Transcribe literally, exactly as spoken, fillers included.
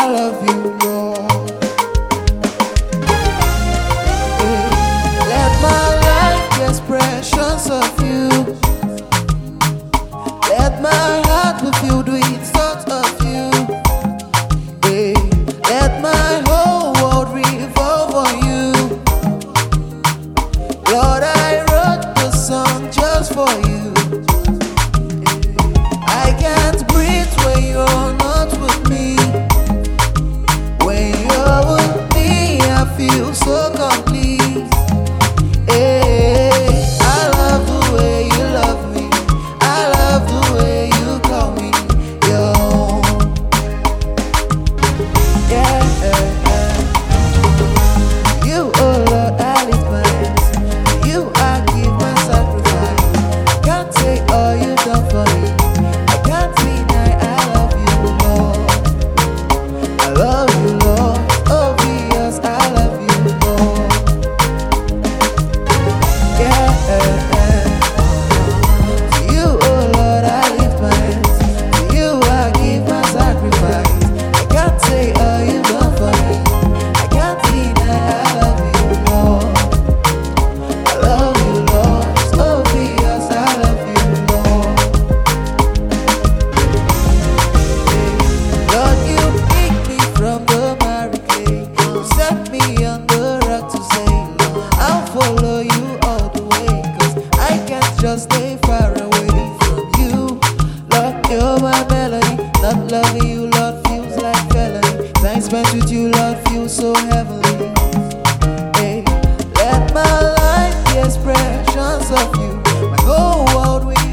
I love you, Lord. Hey, let my life be expressions of you. Let my heart be filled with thoughts of you. Hey, let my whole world revolve on you. Lord, I wrote the song just for you. I can't breathe when you're not with me. When you're with me, I feel so complete. Hey, I love the way you love me. I love the way you call me your own. Yeah, you, oh Lord, I lift my hands. You, I give my sacrifice. Can't say all you done for me. I can't deny I love you, Lord. I love you, Lord. Obvious, I love you, Lord. Yeah. To you, oh Lord, I lift my hands. To you, I give my sacrifice. I can't say all you done for me. I can't deny I love you, Lord. I love you, Lord. It's obvious I love you, Lord. Lord, you picked me from the miry clay. You set me on the rock to say, Lord, I'll follow you all the way. Cause I can't just stay far away from you. Lord, you're my melody. Not loving you, Lord, feels like felony. Time spent with you, Lord, feels so heavenly. Hey, let my life be expressions of you. My whole world will